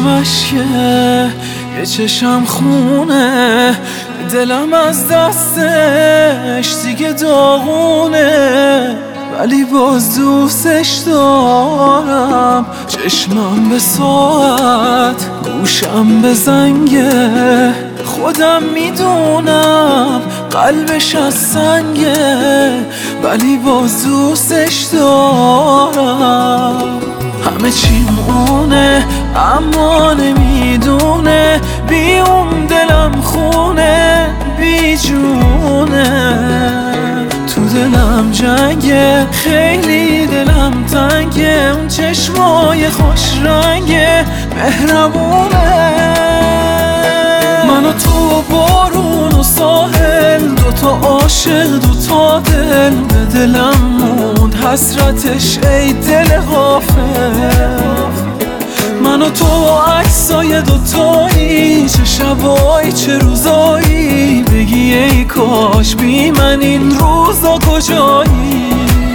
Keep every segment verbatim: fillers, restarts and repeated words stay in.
چشم اشکه، یه چشم خونه، دلم از دستش دیگه داغونه، ولی باز دوستش دارم. چشمم به ساعت، گوشم به زنگه، خودم میدونم قلبش از سنگه، ولی باز دوستش دارم. همه چیم اونه اما نمیدونه، بی اون دلم خونه بی جونه. تو دلم جنگه، خیلی دلم تنگه، اون چشمای خوش رنگه مهربونه. من و تو بارون و ساحل، دوتا عاشق دوتا دل، به دلم موند حسرتش ای دل غافل. من و تو عکسای دوتایی، چه شبایی چه روزایی، بگی ای کاش بی من این روزا کجایی.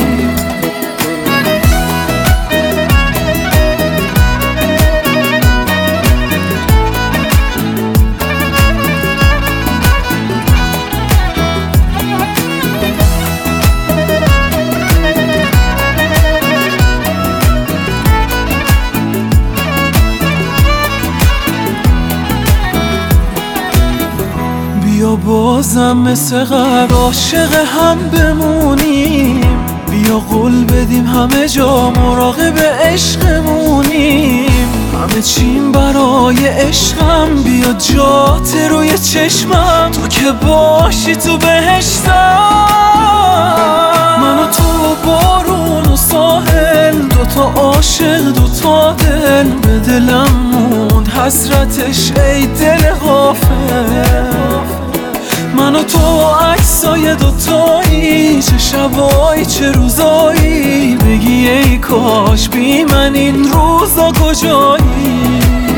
بیا بازم مثل قبل عاشق هم بمونیم، بیا قول بدیم همه جا مراقب عشقمونیم. همه چیم برای عشقم، بیا جات روی چشمم، تو که باشی تو بهشتم. من و تو بارون و ساحل، دوتا عاشق دوتا دل، به دلم موند حسرتش ای دل غافل. من و تو عکسای دوتایی، چه شبایی چه روزایی، بگی ای کاش بی من این روزا کجایی.